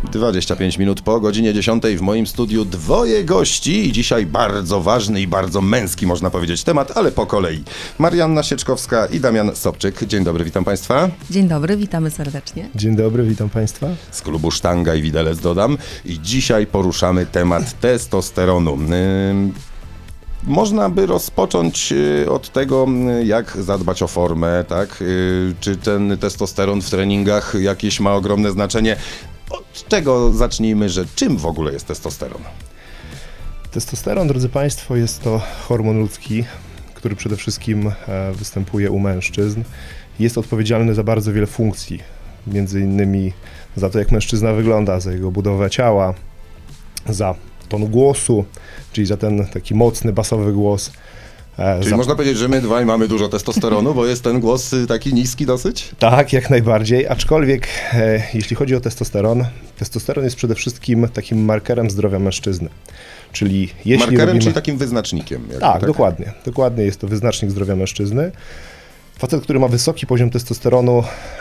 25 minut po godzinie 10 w moim studiu dwoje gości i dzisiaj bardzo ważny i bardzo męski, można powiedzieć, temat, ale po kolei. Marianna Sieczkowska i Damian Sobczyk. Dzień dobry, witam Państwa. Dzień dobry, witamy serdecznie. Dzień dobry, witam Państwa. Z klubu Sztanga i Widelec dodam. I dzisiaj poruszamy temat testosteronu. Można by rozpocząć od tego, jak zadbać o formę, tak? Czy ten testosteron w treningach jakieś ma ogromne znaczenie? Od czego zacznijmy, że czym w ogóle jest testosteron? Testosteron, drodzy Państwo, jest to hormon ludzki, który przede wszystkim występuje u mężczyzn. Jest odpowiedzialny za bardzo wiele funkcji, między innymi za to, jak mężczyzna wygląda, za jego budowę ciała, za ton głosu, czyli za ten taki mocny, basowy głos. Czyli można powiedzieć, że my dwaj mamy dużo testosteronu, bo jest ten głos taki niski dosyć? Tak, jak najbardziej, aczkolwiek jeśli chodzi o testosteron, testosteron jest przede wszystkim takim markerem zdrowia mężczyzny. Czyli jeśli markerem, czyli takim wyznacznikiem. Tak, dokładnie. Dokładnie jest to wyznacznik zdrowia mężczyzny. Facet, który ma wysoki poziom testosteronu,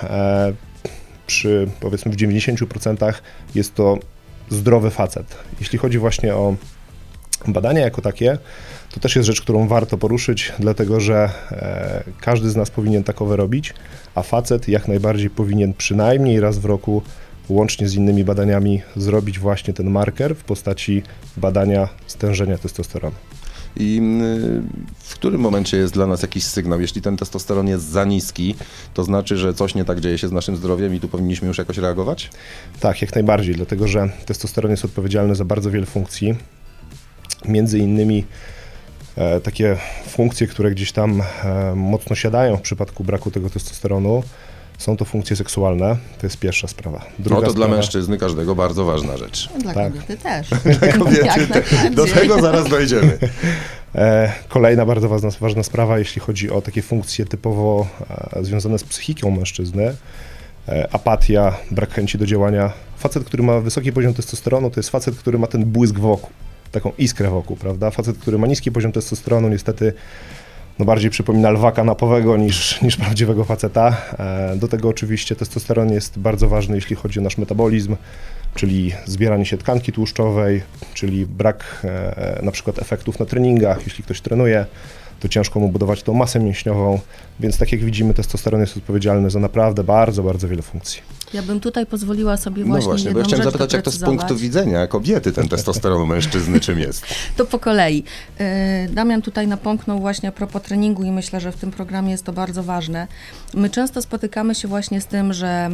przy powiedzmy w 90% jest to zdrowy facet. Jeśli chodzi właśnie o badania jako takie, to też jest rzecz, którą warto poruszyć, dlatego że każdy z nas powinien takowe robić, a facet jak najbardziej powinien przynajmniej raz w roku, łącznie z innymi badaniami, zrobić właśnie ten marker w postaci badania stężenia testosteronu. I w którym momencie jest dla nas jakiś sygnał? Jeśli ten testosteron jest za niski, to znaczy, że coś nie tak dzieje się z naszym zdrowiem i tu powinniśmy już jakoś reagować? Tak, jak najbardziej, dlatego że testosteron jest odpowiedzialny za bardzo wiele funkcji. Między innymi takie funkcje, które gdzieś tam mocno siadają w przypadku braku tego testosteronu, są to funkcje seksualne. To jest pierwsza sprawa. Druga sprawa, dla mężczyzny każdego bardzo ważna rzecz. Dla kobiety też. Dla kobiety do tego zaraz dojdziemy. Kolejna bardzo ważna sprawa, jeśli chodzi o takie funkcje typowo związane z psychiką mężczyzny. Apatia, brak chęci do działania. Facet, który ma wysoki poziom testosteronu, to jest facet, który ma ten błysk wokół, taką iskrę wokół, prawda? Facet, który ma niski poziom testosteronu, niestety bardziej przypomina lwa kanapowego niż prawdziwego faceta. Do tego oczywiście testosteron jest bardzo ważny, jeśli chodzi o nasz metabolizm, czyli zbieranie się tkanki tłuszczowej, czyli brak na przykład efektów na treningach. Jeśli ktoś trenuje, to ciężko mu budować tą masę mięśniową, więc tak jak widzimy, testosteron jest odpowiedzialny za naprawdę bardzo, bardzo wiele funkcji. Ja bym tutaj pozwoliła sobie właśnie jedną bo ja chciałem rzecz zapytać, jak to z punktu widzenia kobiety ten testosteron u mężczyzny czym jest? To po kolei. Damian tutaj napomknął właśnie a propos treningu i myślę, że w tym programie jest to bardzo ważne. My często spotykamy się właśnie z tym, że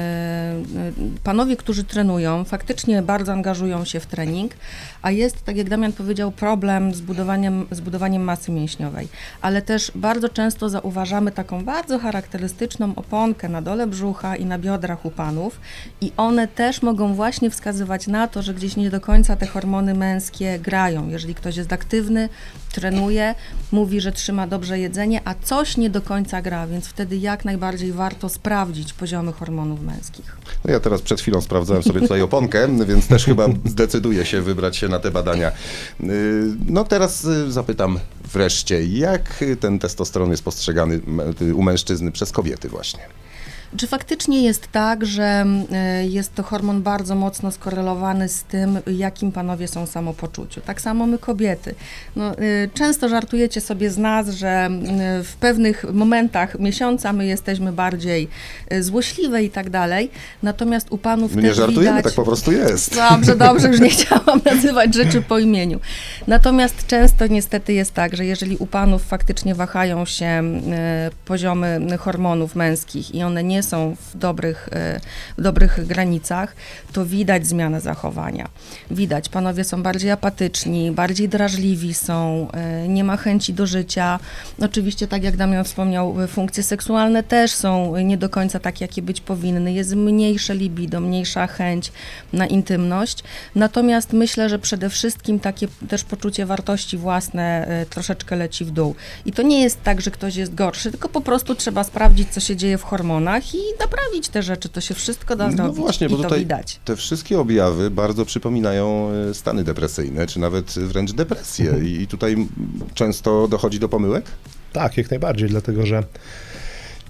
panowie, którzy trenują, faktycznie bardzo angażują się w trening, a jest, tak jak Damian powiedział, problem z budowaniem masy mięśniowej. Ale też bardzo często zauważamy taką bardzo charakterystyczną oponkę na dole brzucha i na biodrach u panów i one też mogą właśnie wskazywać na to, że gdzieś nie do końca te hormony męskie grają. Jeżeli ktoś jest aktywny, trenuje, mówi, że trzyma dobrze jedzenie, a coś nie do końca gra, więc wtedy jak najbardziej warto sprawdzić poziomy hormonów męskich. No ja teraz przed chwilą sprawdzałem sobie tutaj oponkę, więc też chyba zdecyduję się wybrać się na te badania. No teraz zapytam wreszcie, jak ten testosteron jest postrzegany u mężczyzny przez kobiety właśnie? Czy faktycznie jest tak, że jest to hormon bardzo mocno skorelowany z tym, jakim panowie są samopoczuciu? Tak samo my kobiety. Często żartujecie sobie z nas, że w pewnych momentach miesiąca my jesteśmy bardziej złośliwe i tak dalej, natomiast u panów My też nie żartujemy, widać... tak po prostu jest. Dobrze, już nie chciałam nazywać rzeczy po imieniu. Natomiast często niestety jest tak, że jeżeli u panów faktycznie wahają się poziomy hormonów męskich i one nie są w dobrych granicach, to widać zmianę zachowania. Widać, panowie są bardziej apatyczni, bardziej drażliwi są, nie ma chęci do życia. Oczywiście, tak jak Damian wspomniał, funkcje seksualne też są nie do końca takie, jakie być powinny. Jest mniejsze libido, mniejsza chęć na intymność. Natomiast myślę, że przede wszystkim takie też poczucie wartości własne troszeczkę leci w dół. I to nie jest tak, że ktoś jest gorszy, tylko po prostu trzeba sprawdzić, co się dzieje w hormonach i naprawić te rzeczy. To się wszystko da zrobić. No właśnie, bo i to tutaj widać. te wszystkie objawy bardzo przypominają stany depresyjne, czy nawet wręcz depresję. I tutaj często dochodzi do pomyłek? Tak, jak najbardziej, dlatego że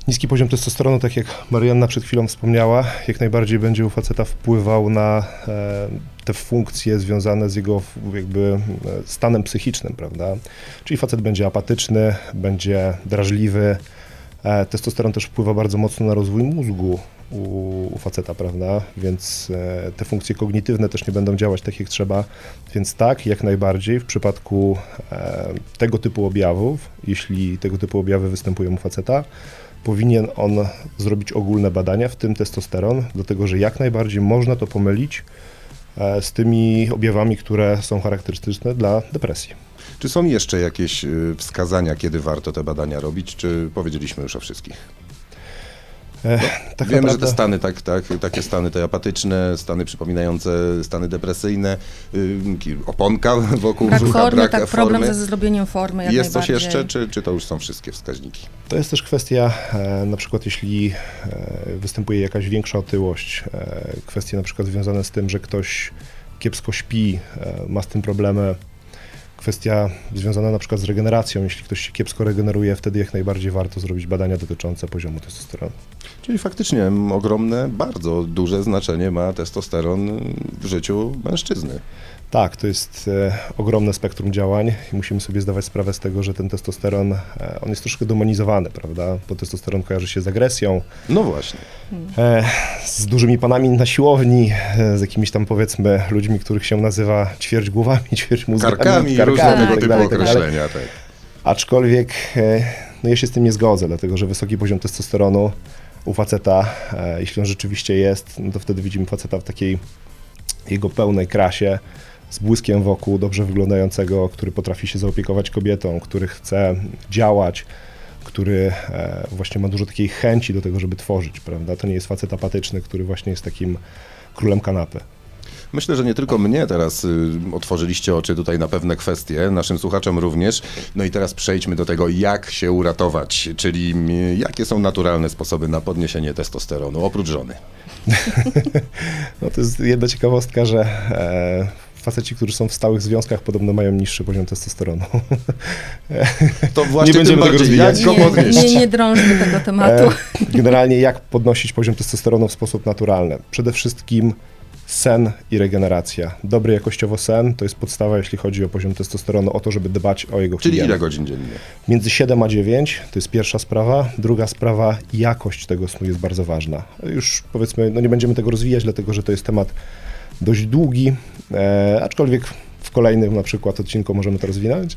Niski poziom testosteronu, tak jak Marianna przed chwilą wspomniała, jak najbardziej będzie u faceta wpływał na te funkcje związane z jego jakby stanem psychicznym, prawda? Czyli facet będzie apatyczny, będzie drażliwy. Testosteron też wpływa bardzo mocno na rozwój mózgu u faceta, prawda? Więc te funkcje kognitywne też nie będą działać tak jak trzeba. Więc tak, jak najbardziej w przypadku tego typu objawów, jeśli tego typu objawy występują u faceta, powinien on zrobić ogólne badania, w tym testosteron, dlatego że jak najbardziej można to pomylić z tymi objawami, które są charakterystyczne dla depresji. Czy są jeszcze jakieś wskazania, kiedy warto te badania robić, czy powiedzieliśmy już o wszystkich? Tak Wiemy, naprawdę, że te stany, takie stany te apatyczne, stany przypominające stany depresyjne, oponka wokół Brak brzucha, formy, brak tak, formy. problem ze zrobieniem formy, jak Jest coś najbardziej. jeszcze, czy to już są wszystkie wskaźniki? to jest też kwestia, na przykład jeśli występuje jakaś większa otyłość, kwestie na przykład związane z tym, że ktoś kiepsko śpi, ma z tym problemy, kwestia związana na przykład z regeneracją, jeśli ktoś się kiepsko regeneruje, wtedy jak najbardziej warto zrobić badania dotyczące poziomu testosteronu. Czyli faktycznie ogromne, bardzo duże znaczenie ma testosteron w życiu mężczyzny. Tak, to jest ogromne spektrum działań i musimy sobie zdawać sprawę z tego, że ten testosteron, on jest troszkę demonizowany, prawda? Bo testosteron kojarzy się z agresją, No właśnie. z dużymi panami na siłowni, z jakimiś tam powiedzmy ludźmi, których się nazywa ćwierćgłowami, ćwierćmózgami, Karkami, różne tak tego typu dalej. określenia. Tak. Aczkolwiek no ja się z tym nie zgodzę, dlatego że wysoki poziom testosteronu u faceta, jeśli on rzeczywiście jest, no to wtedy widzimy faceta w takiej jego pełnej krasie, z błyskiem wokół, dobrze wyglądającego, który potrafi się zaopiekować kobietą, który chce działać, który właśnie ma dużo takiej chęci do tego, żeby tworzyć, prawda? To nie jest facet apatyczny, który właśnie jest takim królem kanapy. Myślę, że nie tylko mnie teraz otworzyliście oczy tutaj na pewne kwestie, naszym słuchaczom również. No i teraz przejdźmy do tego, jak się uratować, czyli jakie są naturalne sposoby na podniesienie testosteronu, oprócz żony. No to jest jedna ciekawostka, że faceci, którzy są w stałych związkach, podobno mają niższy poziom testosteronu. To właśnie Nie będziemy tym tego bardziej, jak rozwijać. go podnieść? Nie drążmy tego tematu. Generalnie jak podnosić poziom testosteronu w sposób naturalny? Przede wszystkim sen i regeneracja. Dobry jakościowo sen to jest podstawa, jeśli chodzi o poziom testosteronu, o to, żeby dbać o jego Czyli higienę. ile godzin dziennie? Między 7 a 9 to jest pierwsza sprawa. Druga sprawa, jakość tego snu jest bardzo ważna. Już powiedzmy, no nie będziemy tego rozwijać, dlatego że to jest temat dość długi, aczkolwiek w kolejnym na przykład odcinku możemy to rozwinąć.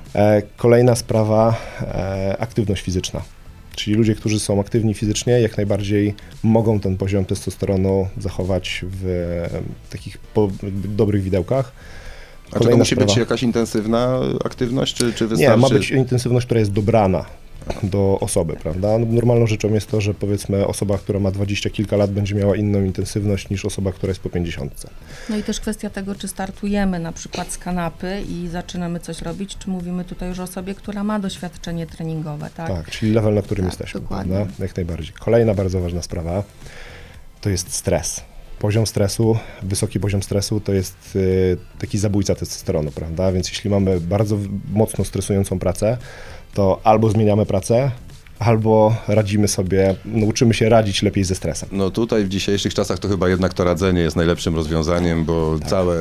Kolejna sprawa, aktywność fizyczna. Czyli ludzie, którzy są aktywni fizycznie, jak najbardziej mogą ten poziom testosteronu zachować w takich dobrych widełkach. A czy to Kolejna musi być sprawa. jakaś intensywna aktywność, czy wystarczy? Nie, ma być intensywność, która jest dobrana do osoby, prawda? Normalną rzeczą jest to, że powiedzmy osoba, która ma 20 kilka lat będzie miała inną intensywność niż osoba, która jest po 50. No i też kwestia tego, czy startujemy na przykład z kanapy i zaczynamy coś robić, czy mówimy tutaj już o osobie, która ma doświadczenie treningowe, tak? Tak, czyli level, na którym Tak, jesteśmy, dokładnie. prawda? Jak najbardziej. Kolejna bardzo ważna sprawa to jest stres. Poziom stresu, wysoki poziom stresu to jest taki zabójca testosteronu, prawda? Więc jeśli mamy bardzo mocno stresującą pracę, to albo zmieniamy pracę, albo radzimy sobie, nauczymy się radzić lepiej ze stresem. No tutaj w dzisiejszych czasach to chyba jednak to radzenie jest najlepszym rozwiązaniem, bo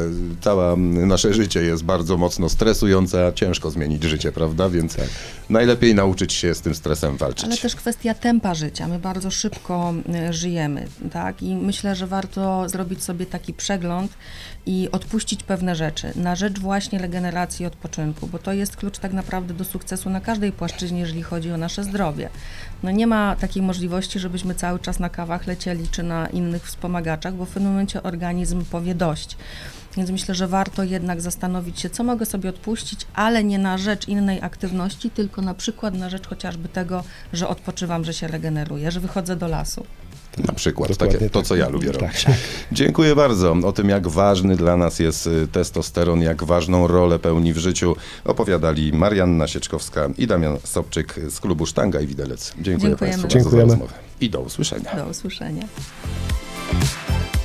całe nasze życie jest bardzo mocno stresujące, a ciężko zmienić życie, prawda? Więc najlepiej nauczyć się z tym stresem walczyć. Ale też kwestia tempa życia. My bardzo szybko żyjemy, tak? I myślę, że warto zrobić sobie taki przegląd i odpuścić pewne rzeczy na rzecz właśnie regeneracji i odpoczynku, bo to jest klucz tak naprawdę do sukcesu na każdej płaszczyźnie, jeżeli chodzi o nasze zdrowie. No nie ma takiej możliwości, żebyśmy cały czas na kawach lecieli czy na innych wspomagaczach, bo w pewnym momencie organizm powie dość. Więc myślę, że warto jednak zastanowić się, co mogę sobie odpuścić, ale nie na rzecz innej aktywności, tylko na przykład na rzecz chociażby tego, że odpoczywam, że się regeneruję, że wychodzę do lasu. Na przykład, Dokładnie takie, to tak. co ja lubię Tak. robić. Dziękuję bardzo. O tym, jak ważny dla nas jest testosteron, jak ważną rolę pełni w życiu, opowiadali Marianna Sieczkowska i Damian Sobczyk z klubu Sztanga i Widelec. Dziękuję Dziękujemy. Państwu bardzo za Dziękujemy. rozmowę. I do usłyszenia. Do usłyszenia.